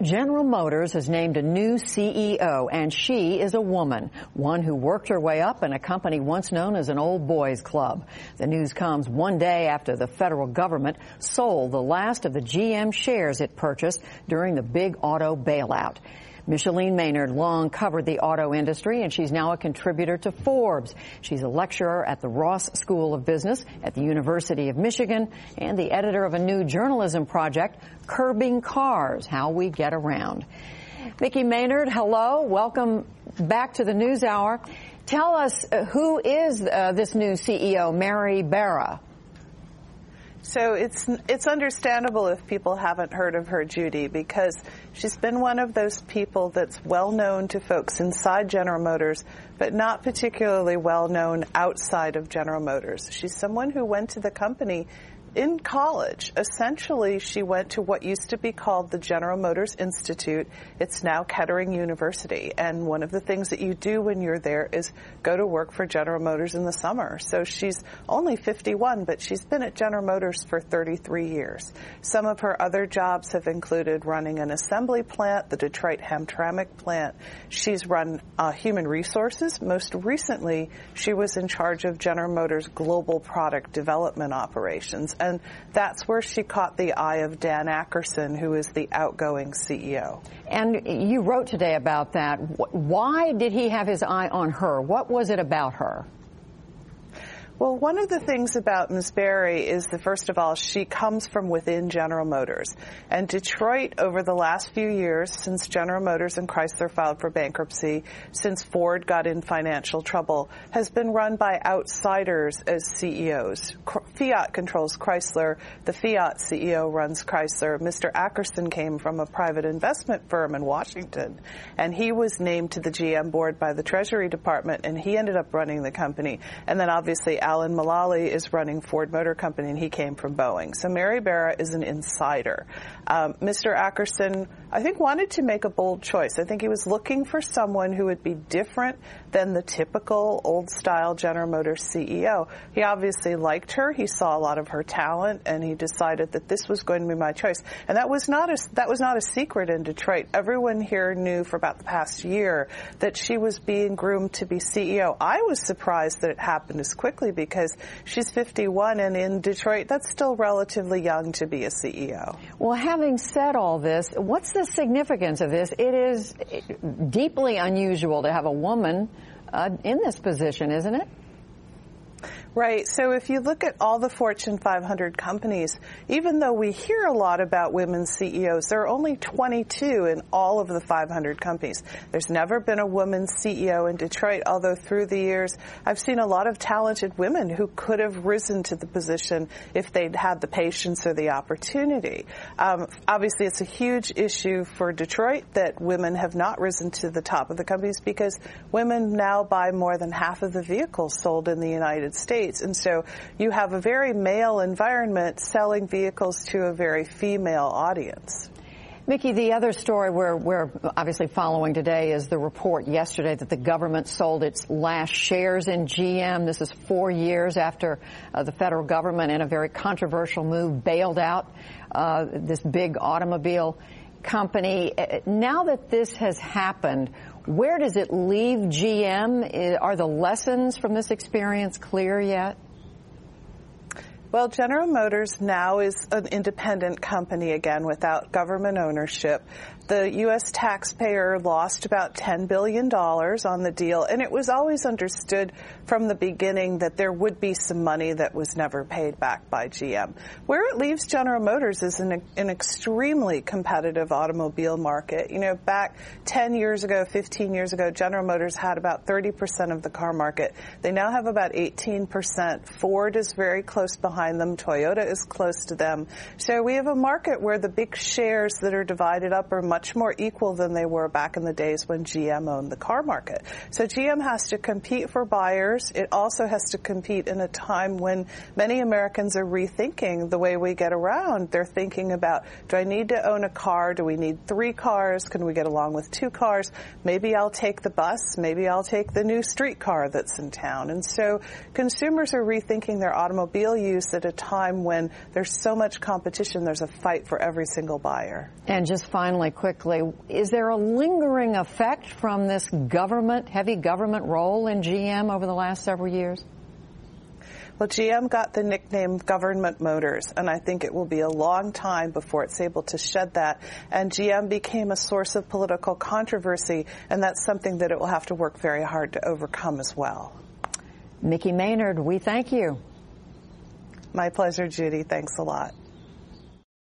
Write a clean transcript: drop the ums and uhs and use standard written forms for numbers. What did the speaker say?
General Motors has named a new CEO, and she is a woman, one who worked her way up in a company once known as an old boys club. The news comes one day after the federal government sold the last of the GM shares it purchased during the big auto bailout. Micheline Maynard long covered the auto industry, and she's now a contributor to Forbes. She's a lecturer at the Ross School of Business at the University of Michigan and the editor of a new journalism project, Curbing Cars, How We Get Around. Vicki Maynard, hello. Welcome back to the NewsHour. Tell us, who is this new CEO, Mary Barra? So it's understandable if people haven't heard of her, Judy, because she's been one of those people that's well known to folks inside General Motors, but not particularly well known outside of General Motors. She's someone who went to the company in college. Essentially, she went to what used to be called the General Motors Institute. It's now Kettering University. And one of the things that you do when you're there is go to work for General Motors in the summer. So she's only 51, but she's been at General Motors for 33 years. Some of her other jobs have included running an assembly plant, the Detroit Hamtramck plant. She's run human resources. Most recently, she was in charge of General Motors' global product development operations. And that's where she caught the eye of Dan Akerson, who is the outgoing CEO. And you wrote today about that. Why did he have his eye on her? What was it about her? Well, one of the things about Ms. Barry is that, first of all, she comes from within General Motors. And Detroit, over the last few years, since General Motors and Chrysler filed for bankruptcy, since Ford got in financial trouble, has been run by outsiders as CEOs. Fiat controls Chrysler. The Fiat CEO runs Chrysler. Mr. Akerson came from a private investment firm in Washington, and he was named to the GM board by the Treasury Department, and he ended up running the company. And then, obviously, Alan Mulally is running Ford Motor Company, and he came from Boeing. So Mary Barra is an insider. Mr. Akerson, I think, wanted to make a bold choice. I think he was looking for someone who would be different than the typical old-style General Motors CEO. He obviously liked her. He saw a lot of her talent, and he decided that this was going to be my choice. And that was not a secret in Detroit. Everyone here knew for about the past year that she was being groomed to be CEO. I was surprised that it happened as quickly, because she's 51, and in Detroit, that's still relatively young to be a CEO. Well, having said all this, what's the significance of this? It is deeply unusual to have a woman in this position, isn't it? Right. So if you look at all the Fortune 500 companies, even though we hear a lot about women CEOs, there are only 22 in all of the 500 companies. There's never been a woman CEO in Detroit, although through the years I've seen a lot of talented women who could have risen to the position if they'd had the patience or the opportunity. Obviously, it's a huge issue for Detroit that women have not risen to the top of the companies, because women now buy more than half of the vehicles sold in the United States. And so you have a very male environment selling vehicles to a very female audience. Vicki, the other story we're obviously following today is the report yesterday that the government sold its last shares in GM. This is 4 years after the federal government, in a very controversial move, bailed out this big automobile company. Now that this has happened, where does it leave GM? Are the lessons from this experience clear yet? Well, General Motors now is an independent company again without government ownership. The U.S. taxpayer lost about $10 billion on the deal, and it was always understood from the beginning that there would be some money that was never paid back by GM. Where it leaves General Motors is an extremely competitive automobile market. You know, back 10 years ago, 15 years ago, General Motors had about 30% of the car market. They now have about 18%. Ford is very close behind them. Toyota is close to them. So we have a market where the big shares that are divided up are much more equal than they were back in the days when GM owned the car market. So GM has to compete for buyers. It also has to compete in a time when many Americans are rethinking the way we get around. They're thinking about, do I need to own a car? Do we need 3 cars? Can we get along with 2 cars? Maybe I'll take the bus. Maybe I'll take the new streetcar that's in town. And so consumers are rethinking their automobile use this at a time when there's so much competition, there's a fight for every single buyer. And just finally, quickly, is there a lingering effect from this heavy government role in GM over the last several years? Well, GM got the nickname Government Motors, and I think it will be a long time before it's able to shed that. And GM became a source of political controversy, and that's something that it will have to work very hard to overcome as well. Mickey Maynard, we thank you. My pleasure, Judy. Thanks a lot.